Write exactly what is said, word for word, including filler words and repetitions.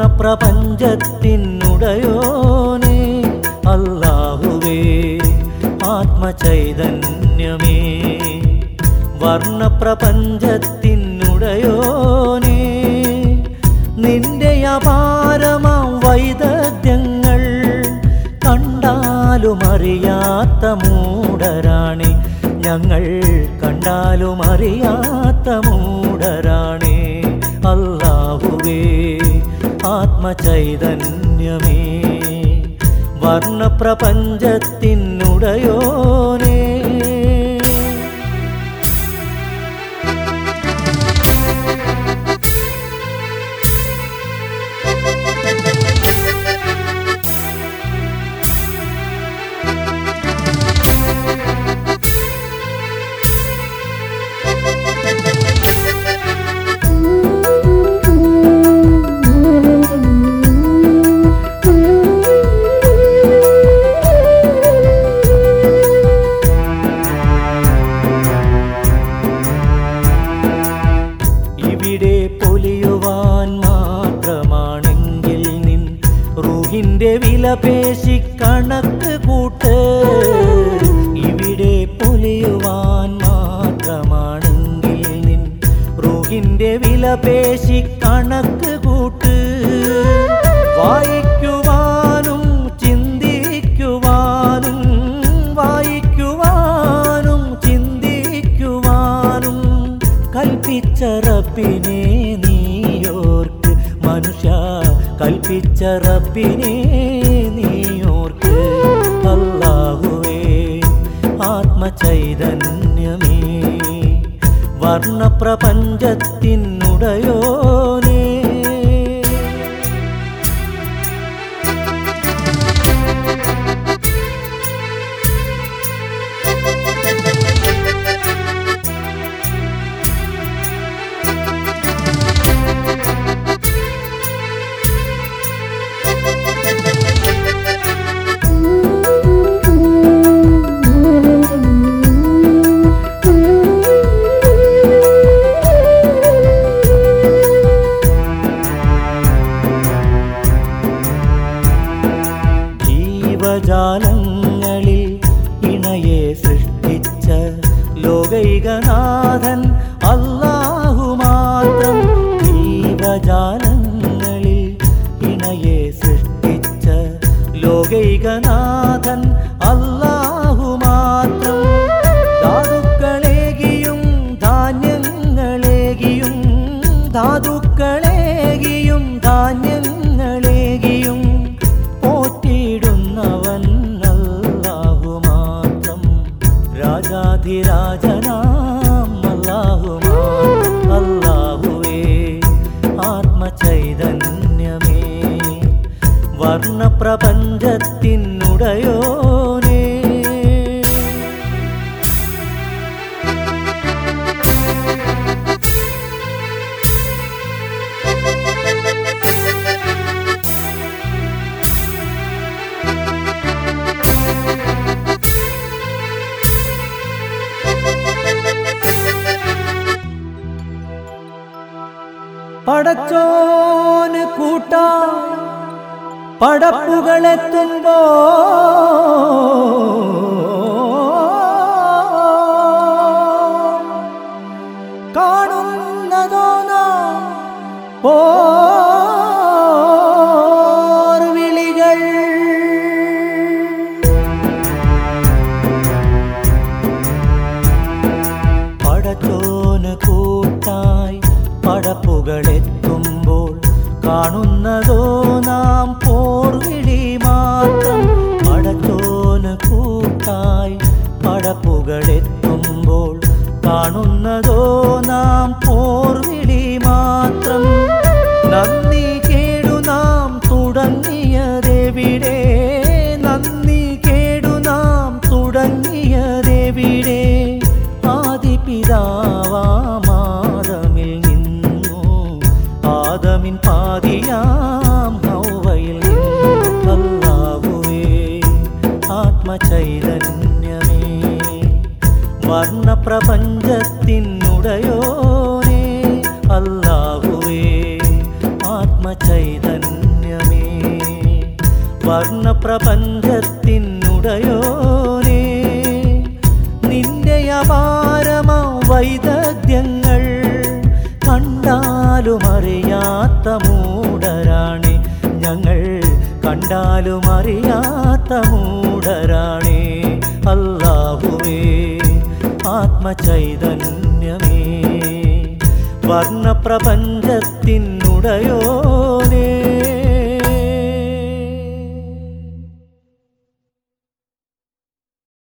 വർണ്ണപ്രപഞ്ചത്തിനുടയോനേ അല്ലാഹുവേ ആത്മചൈതന്യമേ വർണ്ണപ്രപഞ്ചത്തിനുടയോനേ നിന്റെ അപാരമാം വൈദഗ്ധ്യങ്ങൾ കണ്ടാലും അറിയാത്ത മൂഢരാണേ ഞങ്ങൾ കണ്ടാലും അറിയാത്ത മൂഢരാണേ അല്ലാഹുവേ ആത്മചൈതന്യമേ വർണ്ണപ്രപഞ്ചത്തിനുടയോനേ ഇവിടെ പൊലിയുവാൻ മാത്രമാണെങ്കിൽ നിൻ റൂഹിന്റെ വിലപേശി കണക്ക് കൂട്ട് ഇവിടെ പൊലിയുവാൻ മാത്രമാണെങ്കിൽ നിൻ റൂഹിന്റെ വിലപേശി കണക്ക് കൂട്ട് വായിക്കുവാനും ചിന്തിക്കുവാനും വായിക്കുവാനും ചിന്തിക്കുവാനും കൽപ്പിച്ച റബ്ബിനെ നീയോർക്ക് മനുഷ്യ കൽപ്പിച്ച റബ്ബിനെ നീയോർക്ക് അല്ലാഹുവേ ആത്മചൈതന്യമേ വർണ്ണപ്രപഞ്ചത്തിനുടയോനേ ജീവജാലങ്ങളിൽ ഇണയെ സൃഷ്ടിച്ച ലോകൈകനാഥൻ അല്ലാഹു മാത്രം ജീവജാലങ്ങളിൽ ഇണയെ സൃഷ്ടിച്ച ലോകൈകനാഥൻ അല്ലാഹു മാത്രം ധാതുക്കളേകിയും ധാന്യങ്ങളേകിയും ധാതുക്കളേകിയും ധാന്യങ്ങളേകിയും പോറ്റിയിടുന്നവൻ അല്ലാഹു മാത്രം രാജാധിരാജനാം അല്ലാഹു മാത്രം അല്ലാഹുവേ ആത്മചൈതന്യമേ വർണ്ണപ്രപഞ്ചത്തിനുടയോനേ പടച്ചോന് കൂട്ടാ പടപ്പുകളെത്തുമ്പോ കാണുന്നതോ നാം പോർവിളികൾ പടച്ചോന് കൂട്ടായി പടപ്പുകളെത്തുമ്പോൾ കാണുന്നതോ നാം പോർവിളി മാത്രം പടച്ചോന് കൂട്ടായി പടപ്പുകളെത്തുമ്പോൾ കാണുന്നതോ നാം പോർവിളി മാത്രം നന്ദി കേടു നാം തുടങ്ങിയതെവിടെ നന്ദി കേടു നാം തുടങ്ങിയതെവിടെ ആദിപിതാവാമാദമിൽ നിന്നു ആദമിൻ പാതിയാം ഹൗവയിൽ നിന്നു അല്ലാഹുവേ ആത്മചൈതന്യമേ വർണ്ണപ്രപഞ്ചത്തിനുടയോനേ അല്ലാഹുവേ ആത്മചൈതന്യമേ വർണ്ണപ്രപഞ്ചത്തിനുടയോനേ നിന്റെ അപാരമാ വൈദഗ്ധ്യങ്ങൾ കണ്ടാലും അറിയാത്ത മൂഢരാണേ ഞങ്ങൾ കണ്ടാലും അറിയാത്ത മൂഢരാണേ അല്ലാഹുവേ ആത്മചൈതന്യമേ വർണ്ണപ്രപഞ്ചത്തിനുടയോനേ